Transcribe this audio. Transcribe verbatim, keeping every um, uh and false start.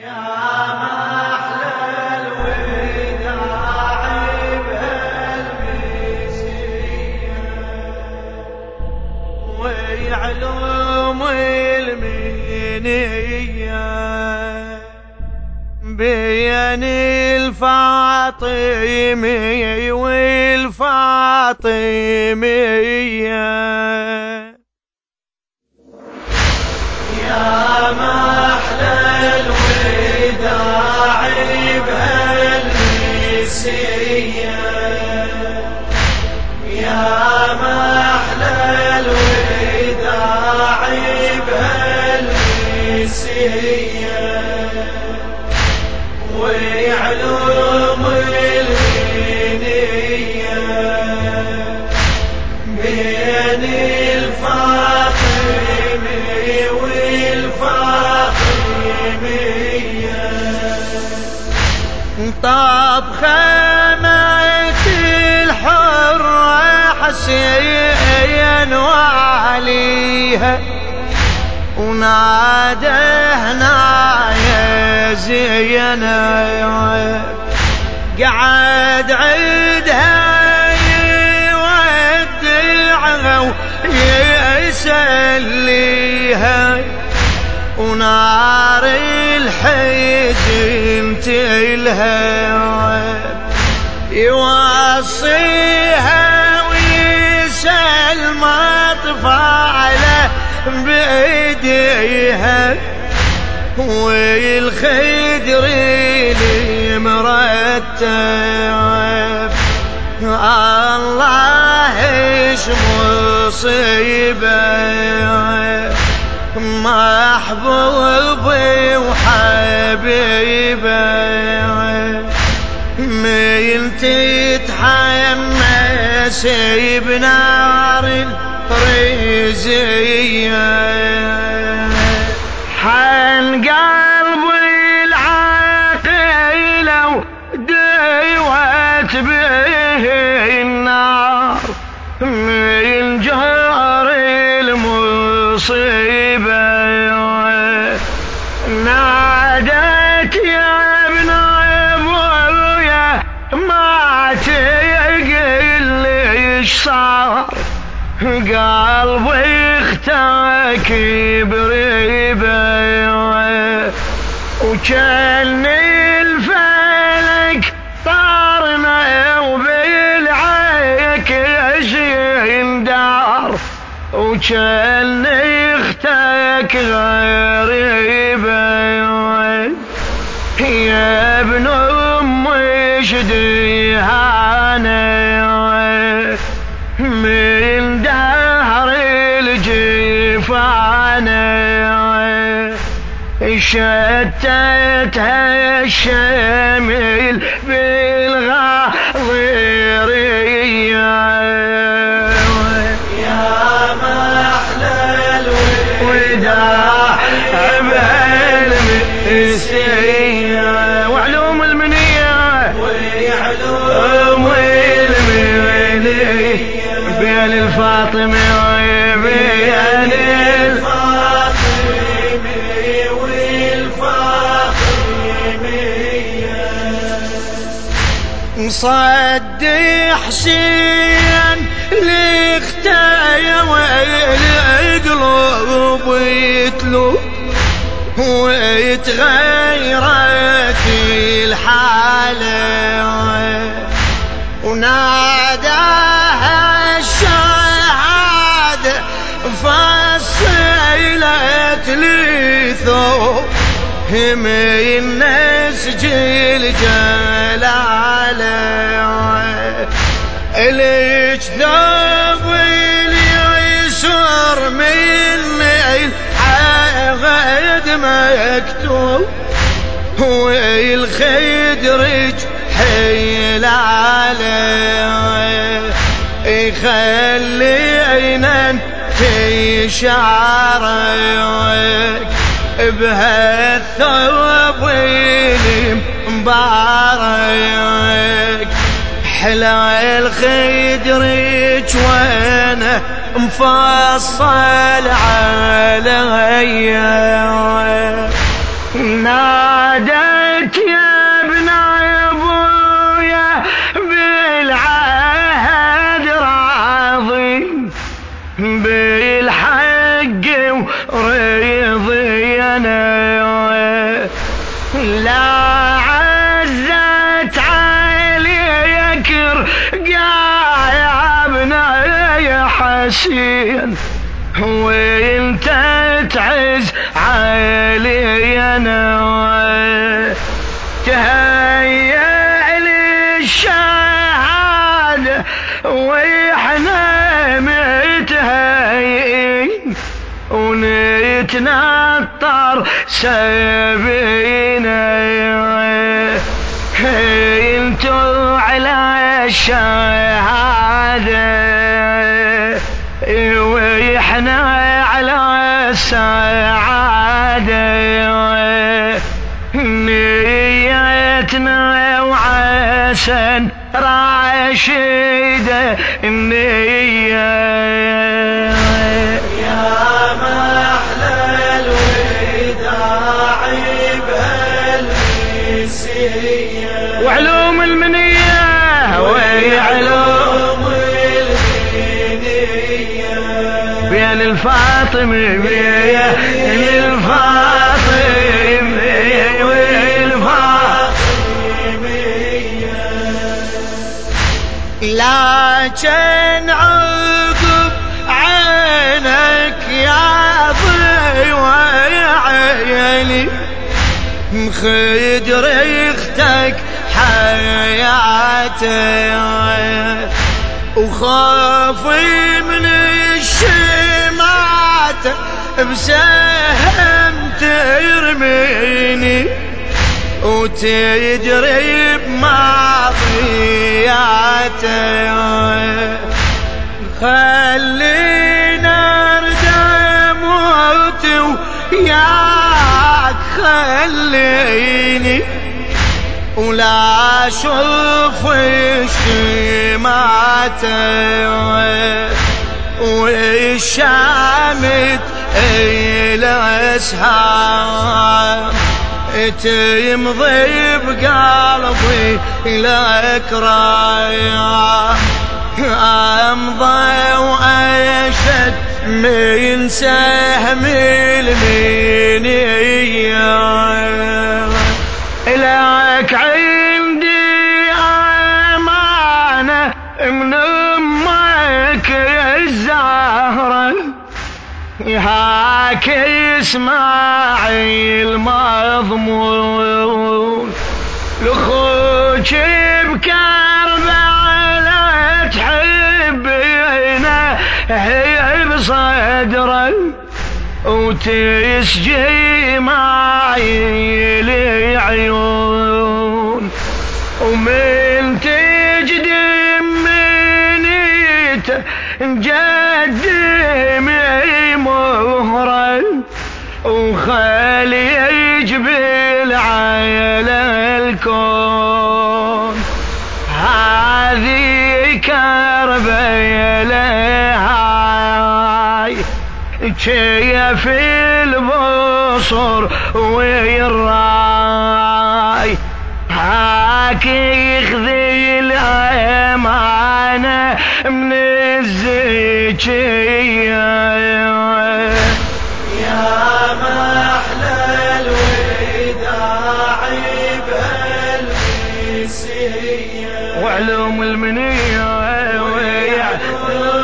يا محلى الوداع بهالمسية ويعلوم المنية بين الفاطمي والفاطمية. يا محلى الوداع بهالمسية يا محلى الوداع بهالمسية ويعلوم المنية بين الفاطمي والفاطمية. طاب خيمة الحرة حسين وعليها ونادهنا يا زينب قعد عدها يودعها ويسليها ونار الحزن تلهب يوصيها ويسلم اطفاله بايديها والخدر اللي مرتب الله ايش مصيبه محبوبي وحبيبه من تتحمس بنار الرزية حن قلبي العاقل وديوت به النار من جار المصيبة نادت يا ابن ابويا ما تقل ايش صار قلبي اختك بريبه وجلني الفلك طارنا وبالعيك يندار وجلني اختك غريبه يا ابن امي شديهانه من دهر الجفانه شتتها الشمل بالغاضرية. يا محلى الوداع بهالمسية وعلوم المنية ويعلوم المنية بين الفاطمي وبين الفاطمي والفاطمية. صد حسين لاختايا والقلوب يتلو ويتغيرت الحالة وناداها الشهادة فصلت لي ثوب من نسجل جلاله ليش ثوب اليسر مني العهد مكتوب والخدرج حيل عليه يخلينا تشعرك بهالثوب المبارك حلا الخدرج وانا مفصل علي نادت يا ابن ابويا بالعهد راضي بالحق ورضي انا لا عزت عليك رقا يا ابني حسين وانت تعز علي انا تهيأ للشهادة واحنا متهيئين ونتنطر سبينا انتو على الشهادة واحنا على السعادة نيتنا وعسن راشدة النية يا محلى الوداع بهالمسية وعلوم المنية وعلوم بين الفاطمة بين الفاطمة والفاطمة لكن عقب عينك يا ضي وعيني مخدر اختك حياتي وخافي من الشمات بسهم ترميني وتدري بماضياتي خلينا ندم موت وياك خليني ولا اشوف الشماتة والشامت الاسهام تمضي بقلبي لك رايح امضى واشد من سهم المنية لك عندي امانة من امك الزهرة هاك اسمعي المضمون لخوك بكربلاء تحبينا هي بصدرا وتسجي معي العيون ومن تجدم منيت جدمي مهرا وخلي يجبل على الكون هذه كربلاء هاي كيف البصر والراي هاك يخذي الأمانة من الزكية يا محلى الوداع بهالمسية وعلوم المنية